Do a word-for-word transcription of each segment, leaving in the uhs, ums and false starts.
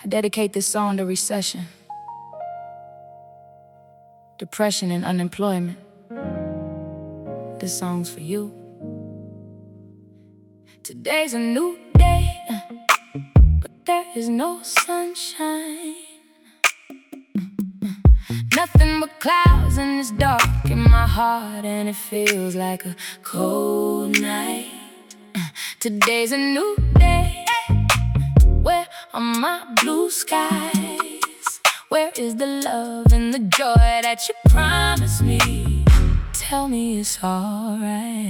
I dedicate this song to recession, depression, and unemployment. This song's for you. Today's a new day, but there is no sunshine. Nothing but clouds, and it's dark in my heart, and it feels like a cold night. Today's a new day. Where are my blue skies? Where is the love and the joy that you promised me? Tell me it's alright.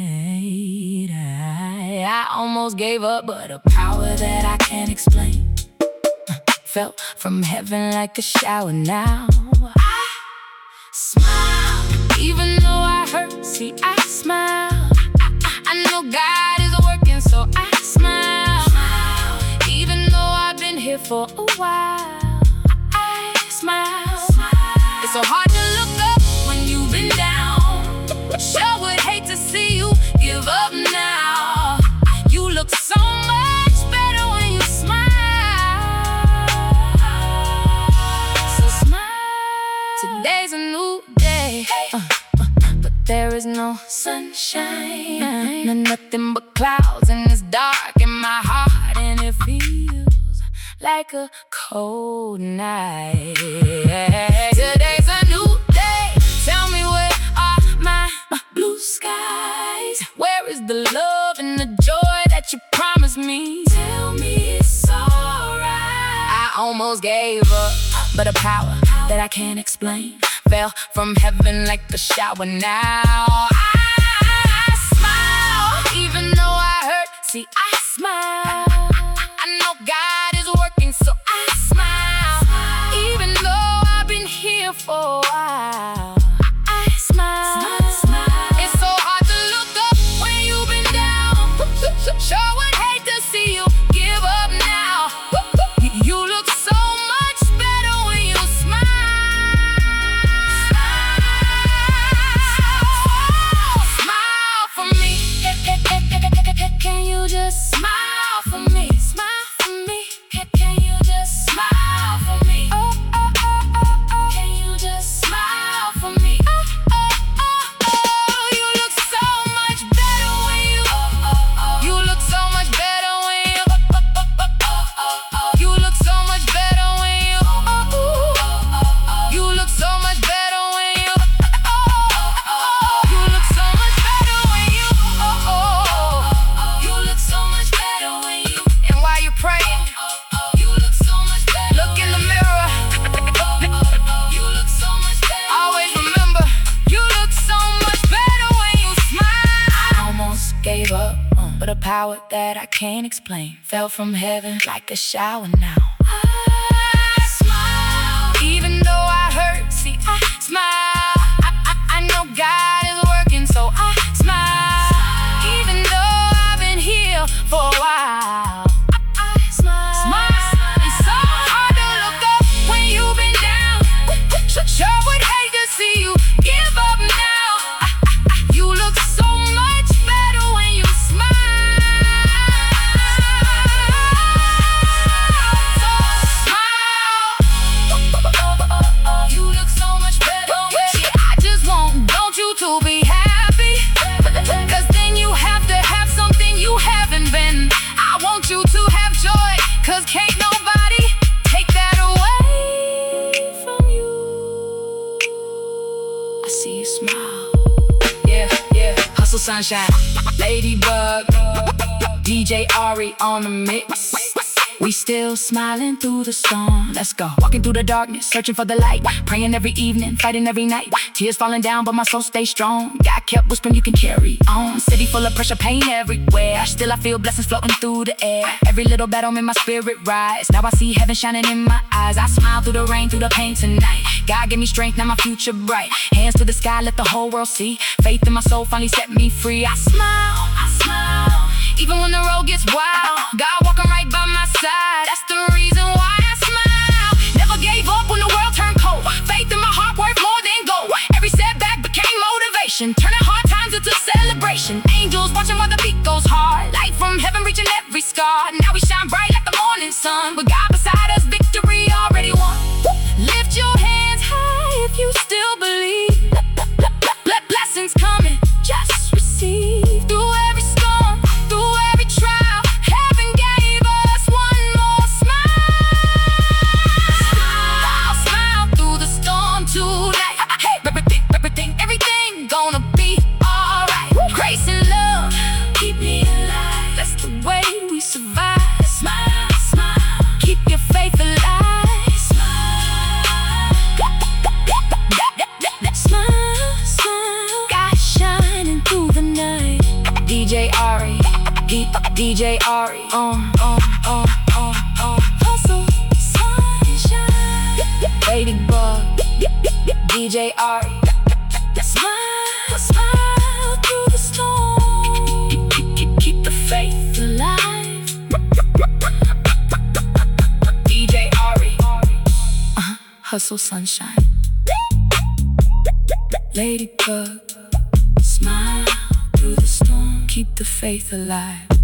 I, I almost gave up, but a power that I can't explain uh, fell from heaven like a shower. Now I smile, even though I hurt. See, I smile. I, I, I know God is working, so I smile. smile. Even though I've been here for a while, I smile. smile. It's so hard to look up when you've been down. Sure would hate to see you give up now. You look so much better when you smile. So smile. Today's a new day, uh, uh, but there is no sunshine. No, nothing but clouds, and it's dark in my heart, and it feels like a cold night. Today's a new day. Tell me where are my, my blue skies? Where is the love and the joy that you promised me? Tell me it's alright. I almost gave up, but a power that I can't explain fell from heaven like a shower. Now I smile, even though I hurt. See, I smile. I know God is working, so I smile. Even though I've been here for a while, I smile. It's so hard to look up when you've been down. Sure would hate to see you give up now. You look so much better when you smile. Smile for me. Can you just smile for me? Smile for me. Can you just smile for me? Oh, oh, oh, oh, oh. Can you just smile for me? Oh, oh, oh, oh. You look so much better when you. Oh, oh, oh. You look so much better when you. Oh, oh, oh, oh, oh. You look so much better when you. Oh, oh, oh, oh. You look so much better when you. Oh, oh, oh. You look so much better when you. Oh, oh, oh. You look so much better when you. And while you're praying, you look so much better. Look in the mirror. You look so much better. Always remember, you look so much better when you smile. I almost gave up, uh, but a power that I can't explain fell from heaven like a shower. Now I smile, even though I hurt. See, I smile. I, I, I know God is working, so I smile. Even though I've been here for a while, I, I smile. smile. It's so hard to look up when you've been down. Sure would hate to see you give up now. I, I, I, you look so much better when you smile. So smile. You look so much better when you. I just want, don't you to be happy, cause then you have to have something you haven't been. I want you to have joy, cause can't nobody take that away from you. I see you smile. Yeah, yeah. Hustle Sunshine, Ladybug, D J Ari on the mix. We still smiling through the storm. Let's go. Walking through the darkness, searching for the light. Praying every evening, fighting every night. Tears falling down, but my soul stays strong. God kept whispering, you can carry on. City full of pressure, pain everywhere. Still I feel blessings floating through the air. Every little battle made my spirit rise. Now I see heaven shining in my eyes. I smile through the rain, through the pain tonight. God gave me strength, now my future bright. Hands to the sky, let the whole world see. Faith in my soul finally set me free. I smile, I smile, even when the road gets wild. God walking right by my side, that's the reason why I smile. Never gave up when the world turned cold. Faith in my heart worth more than gold. Every setback became motivation, turning hard times into celebration. Angels watching while the beat goes hard. Light from heaven reaching every scar. Now we shine bright like the morning sun. With God beside us, victory D J Ari, on, on, on, on, on. Hustle, sunshine. Ladybug, D J Ari. Smile, smile through the storm. Keep, keep, keep the faith alive. D J Ari. Uh-huh. Hustle, sunshine. Ladybug, smile through the storm. Keep the faith alive.